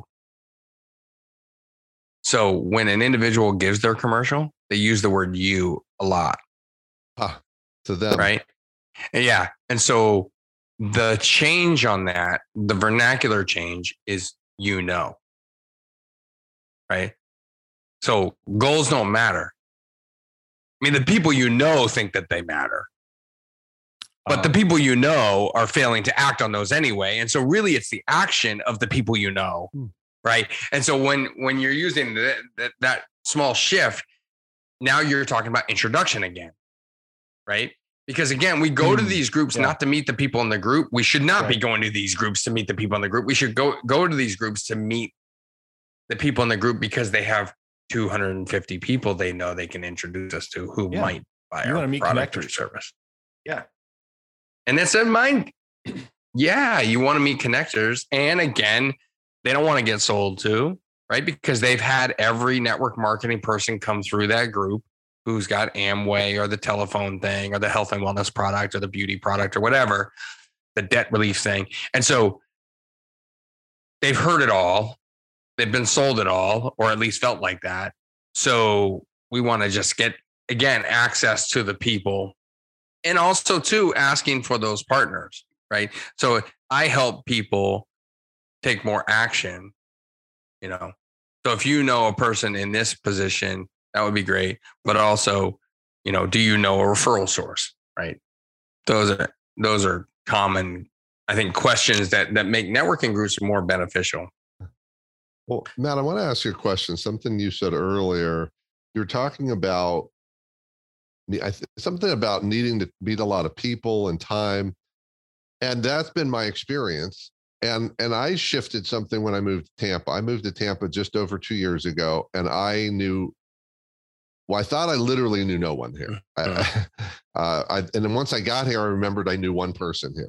So when an individual gives their commercial, they use the word you a lot. Ah, to them. Right? And yeah. And so the change on that, the vernacular change is, you know, right? So goals don't matter. I mean, the people you know think that they matter, but um, the people you know are failing to act on those anyway. And so really it's the action of the people you know, hmm. right? And so when when you're using that, that, that small shift, now you're talking about introduction again, right? Because again, we go hmm. to these groups yeah. not to meet the people in the group. We should not right. be going to these groups to meet the people in the group. We should go go to these groups to meet the people in the group because they have two hundred fifty people they know they can introduce us to who yeah. might buy you our meet product connectors. or service. Yeah. And that's in mind. Yeah. You want to meet connectors. And again, they don't want to get sold to, right? Because they've had every network marketing person come through that group who's got Amway or the telephone thing or the health and wellness product or the beauty product or whatever, the debt relief thing. And so they've heard it all. They've been sold it all, or at least felt like that. So we want to just get, again, access to the people and also too asking for those partners, right? So I help people take more action, you know. So if you know a person in this position, that would be great. But also, you know, do you know a referral source, right? Those are, those are common, I think, questions that, that make networking groups more beneficial. Well, Matt, I want to ask you a question. Something you said earlier. You're talking about I th- something about needing to meet a lot of people and time, and that's been my experience. And and I shifted something when I moved to Tampa. I moved to Tampa just over two years ago, and I knew. Well, I thought I literally knew no one here. Mm-hmm. I, uh, I, and then once I got here, I remembered I knew one person here.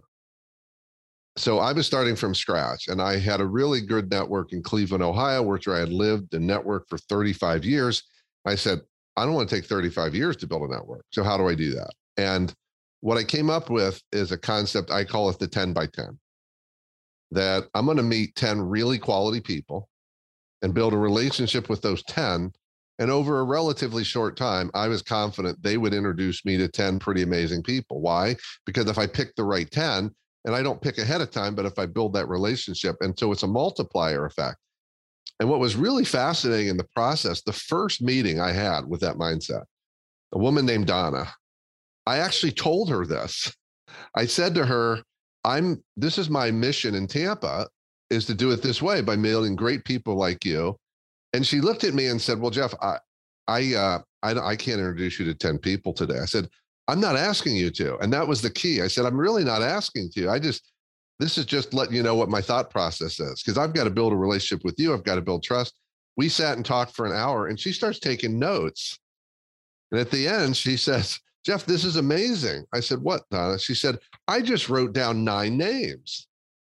So I was starting from scratch, and I had a really good network in Cleveland, Ohio, where I had lived and networked for thirty-five years. I said, I don't want to take thirty-five years to build a network. So how do I do that? And what I came up with is a concept, I call it the ten by ten, that I'm going to meet ten really quality people and build a relationship with those ten. And over a relatively short time, I was confident they would introduce me to ten pretty amazing people. Why? Because if I pick the right ten, and I don't pick ahead of time, but if I build that relationship, and so it's a multiplier effect. And what was really fascinating in the process, the first meeting I had with that mindset, a woman named Donna, I actually told her this. I said to her, I'm, this is my mission in Tampa, is to do it this way by meeting great people like you. And she looked at me and said, well, Jeff, I, I, uh, I, I can't introduce you to ten people today. I said, I'm not asking you to. And that was the key. I said, I'm really not asking to. I just, this is just letting you know what my thought process is, because I've got to build a relationship with you. I've got to build trust. We sat and talked for an hour, and she starts taking notes. And at the end, she says, Jeff, this is amazing. I said, what, Donna? She said, I just wrote down nine names.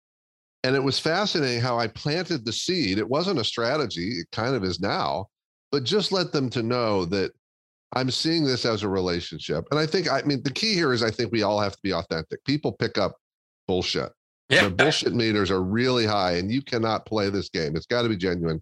And it was fascinating how I planted the seed. It wasn't a strategy. It kind of is now, but just let them to know that I'm seeing this as a relationship. And I think, I mean, the key here is I think we all have to be authentic. People pick up bullshit. Yeah. The bullshit meters are really high, and you cannot play this game. It's got to be genuine.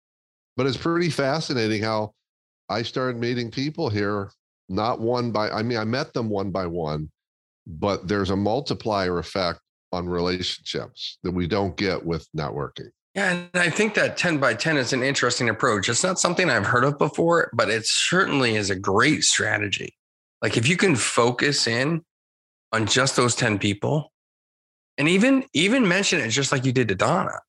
But it's pretty fascinating how I started meeting people here, not one by, I mean, I met them one by one, but there's a multiplier effect on relationships that we don't get with networking. Yeah, and I think that ten by ten is an interesting approach. It's not something I've heard of before, but it certainly is a great strategy. Like if you can focus in on just those ten people, and even even mention it just like you did to Donna,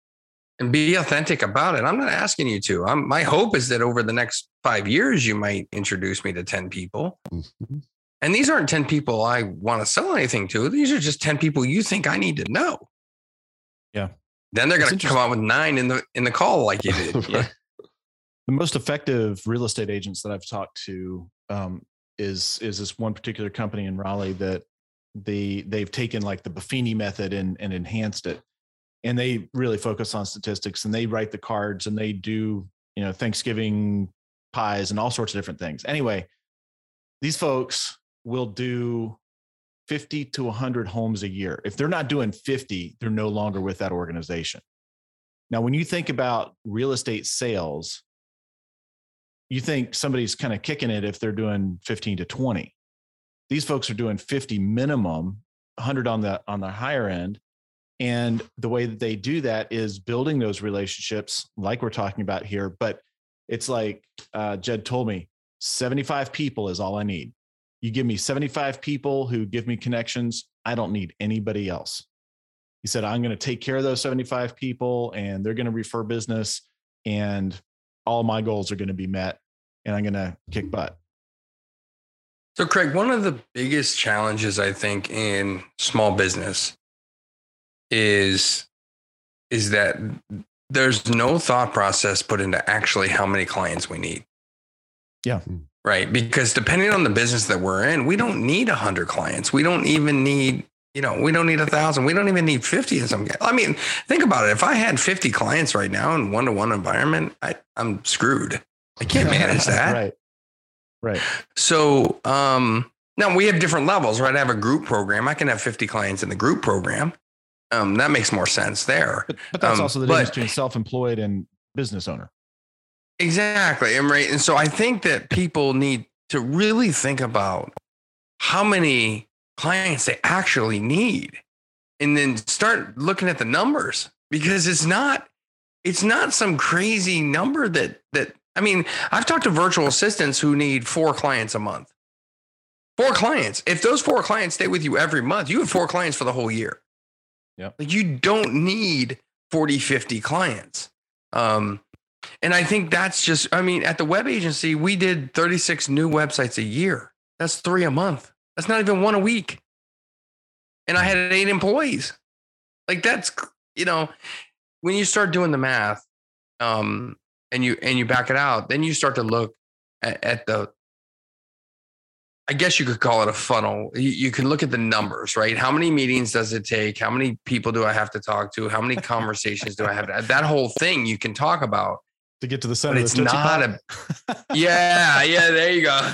and be authentic about it. I'm not asking you to. I'm, my hope is that over the next five years, you might introduce me to ten people. Mm-hmm. And these aren't ten people I want to sell anything to. These are just ten people you think I need to know. Yeah. Then they're going to come out with nine in the in the call like you did. Yeah. The most effective real estate agents that I've talked to um, is is this one particular company in Raleigh that they they've taken like the Buffini method and and enhanced it, and they really focus on statistics, and they write the cards, and they do you know Thanksgiving pies and all sorts of different things. Anyway, these folks will do fifty to one hundred homes a year. If they're not doing fifty, they're no longer with that organization. Now, when you think about real estate sales, you think somebody's kind of kicking it if they're doing fifteen to twenty. These folks are doing fifty minimum, one hundred on the on the higher end. And the way that they do that is building those relationships like we're talking about here. But it's like uh, Jed told me, seventy-five people is all I need. You give me seventy-five people who give me connections. I don't need anybody else. He said, I'm going to take care of those seventy-five people, and they're going to refer business, and all my goals are going to be met, and I'm going to kick butt. So, Craig, one of the biggest challenges I think in small business is, is that there's no thought process put into actually how many clients we need. Yeah. Right. Because depending on the business that we're in, we don't need a hundred clients. We don't even need, you know, we don't need a thousand. We don't even need fifty in some case. I mean, think about it. If I had fifty clients right now in one-to-one environment, I, I'm screwed. I can't manage that. Right. Right. So um, now we have different levels, right? I have a group program. I can have fifty clients in the group program. Um, that makes more sense there. But, but that's um, also the difference between self-employed and business owner. Exactly. And right. And so I think that people need to really think about how many clients they actually need, and then start looking at the numbers, because it's not, it's not some crazy number that, that, I mean, I've talked to virtual assistants who need four clients a month, four clients. If those four clients stay with you every month, you have four clients for the whole year. Yeah. Like you don't need forty, fifty clients. Um, and I think that's just, I mean, at the web agency, we did thirty-six new websites a year. That's three a month. That's not even one a week. And I had eight employees. Like that's, you know, when you start doing the math, um, and you, and you back it out, then you start to look at, at the, I guess you could call it a funnel. You, you can look at the numbers, right? How many meetings does it take? How many people do I have to talk to? How many conversations do I have to, that whole thing you can talk about. To get to the center but of it's the not a yeah yeah there you go.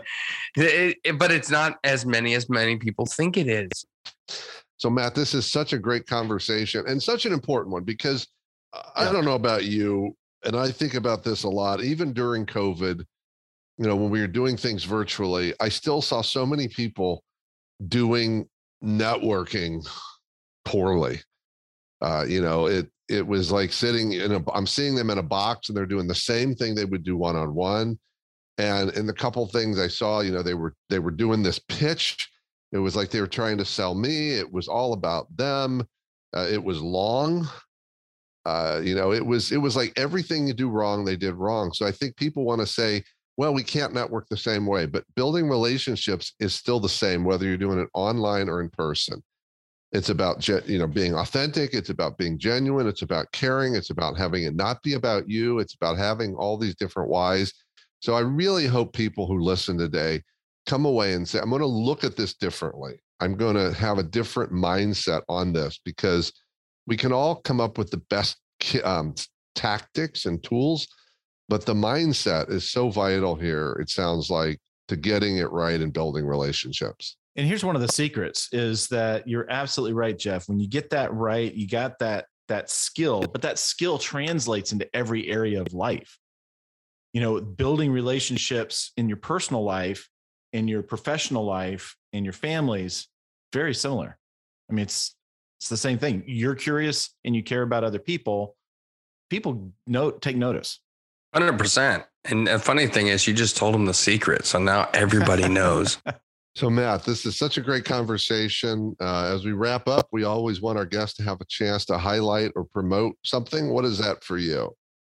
it, it, but it's not as many as many people think it is. So Matt, this is such a great conversation and such an important one, because I don't know about you, and I think about this a lot, even during COVID, you know, when we were doing things virtually, I still saw so many people doing networking poorly. Uh, you know, it it was like sitting in a, I'm seeing them in a box and they're doing the same thing they would do one-on-one. And in the couple things I saw, you know, they were, they were doing this pitch. It was like they were trying to sell me. It was all about them. Uh, it was long. Uh, you know, it was, it was like everything you do wrong, they did wrong. So I think people want to say, well, we can't network the same way, but building relationships is still the same, whether you're doing it online or in person. It's about, you know, being authentic. It's about being genuine. It's about caring. It's about having it not be about you. It's about having all these different whys. So I really hope people who listen today come away and say, I'm going to look at this differently. I'm going to have a different mindset on this, because we can all come up with the best um, tactics and tools, but the mindset is so vital here, it sounds like, to getting it right and building relationships. And here's one of the secrets is that you're absolutely right, Jeff. When you get that right, you got that, that skill, but that skill translates into every area of life. You know, building relationships in your personal life, in your professional life, in your families, very similar. I mean, it's, it's the same thing. You're curious and you care about other people. People know, take notice. one hundred percent. And the funny thing is, you just told them the secret. So now everybody knows. So Matt, this is such a great conversation. Uh, as we wrap up, we always want our guests to have a chance to highlight or promote something. What is that for you?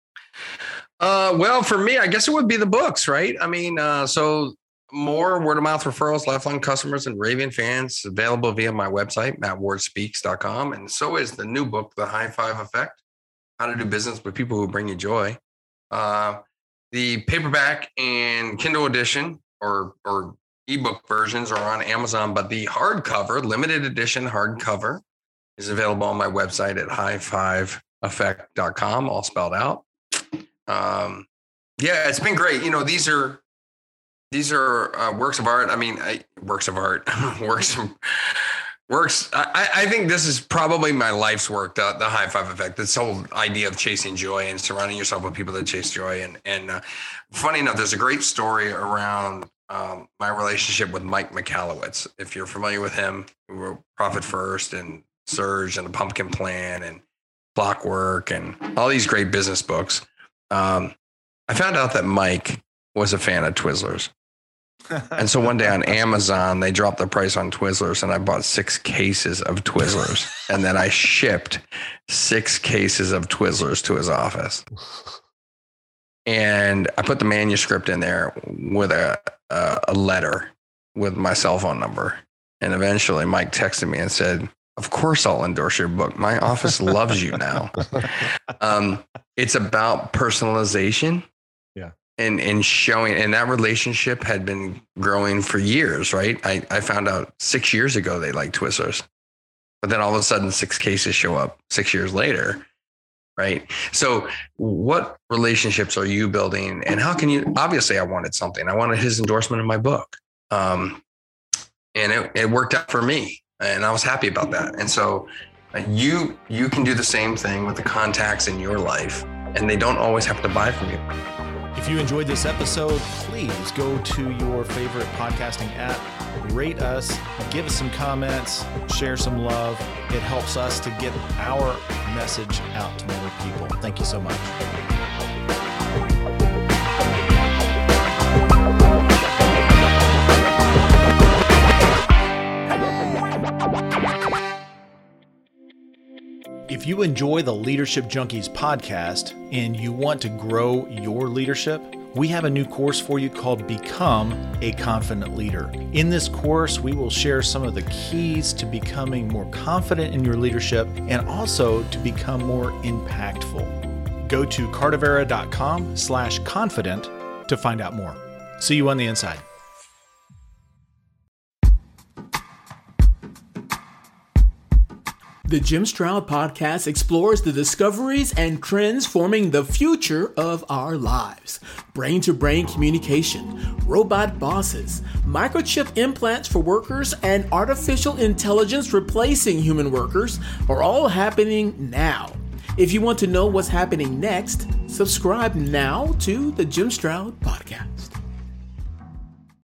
Uh, well, for me, I guess it would be the books, right? I mean, uh, so more word of mouth referrals, lifelong customers, and raving fans available via my website, matt ward speaks dot com. And so is the new book, The High Five Effect, How to Do Business with People Who Bring You Joy. Uh, the paperback and Kindle edition or, or ebook versions are on Amazon, but the hardcover, limited edition hardcover, is available on my website at high five effect dot com, all spelled out. Um, yeah, it's been great. You know, these are these are uh, works of art. I mean, I, works of art, works works. I, I think this is probably my life's work. The, the High Five Effect. This whole idea of chasing joy and surrounding yourself with people that chase joy. And and uh, funny enough, there's a great story around Um, my relationship with Mike Michalowicz. If you're familiar with him, who wrote Profit First and Surge and The Pumpkin Plan and Clockwork and all these great business books. Um, I found out that Mike was a fan of Twizzlers. And so one day on Amazon, they dropped the price on Twizzlers and I bought six cases of Twizzlers. And then I shipped six cases of Twizzlers to his office. And I put the manuscript in there with a, a a letter with my cell phone number. And eventually Mike texted me and said, of course I'll endorse your book. My office loves you now. Um, it's about personalization. Yeah. And, and showing, and that relationship had been growing for years, right? I, I found out six years ago they like Twizzlers. But then all of a sudden six cases show up six years later. Right. So what relationships are you building, and how can you, obviously I wanted something, I wanted his endorsement of my book. Um, and it, it worked out for me and I was happy about that. And so uh, you, you can do the same thing with the contacts in your life, and they don't always have to buy from you. If you enjoyed this episode, please go to your favorite podcasting app, rate us, give us some comments, share some love. It helps us to get our message out to more people. Thank you so much. If If you enjoy the Leadership Junkies podcast and you want to grow your leadership, we have a new course for you called Become a Confident Leader. In this course, we will share some of the keys to becoming more confident in your leadership and also to become more impactful. Go to cardavera.com slash confident to find out more. See you on the inside. The Jim Stroud Podcast explores the discoveries and trends forming the future of our lives. Brain-to-brain communication, robot bosses, microchip implants for workers, and artificial intelligence replacing human workers are all happening now. If you want to know what's happening next, subscribe now to the Jim Stroud Podcast.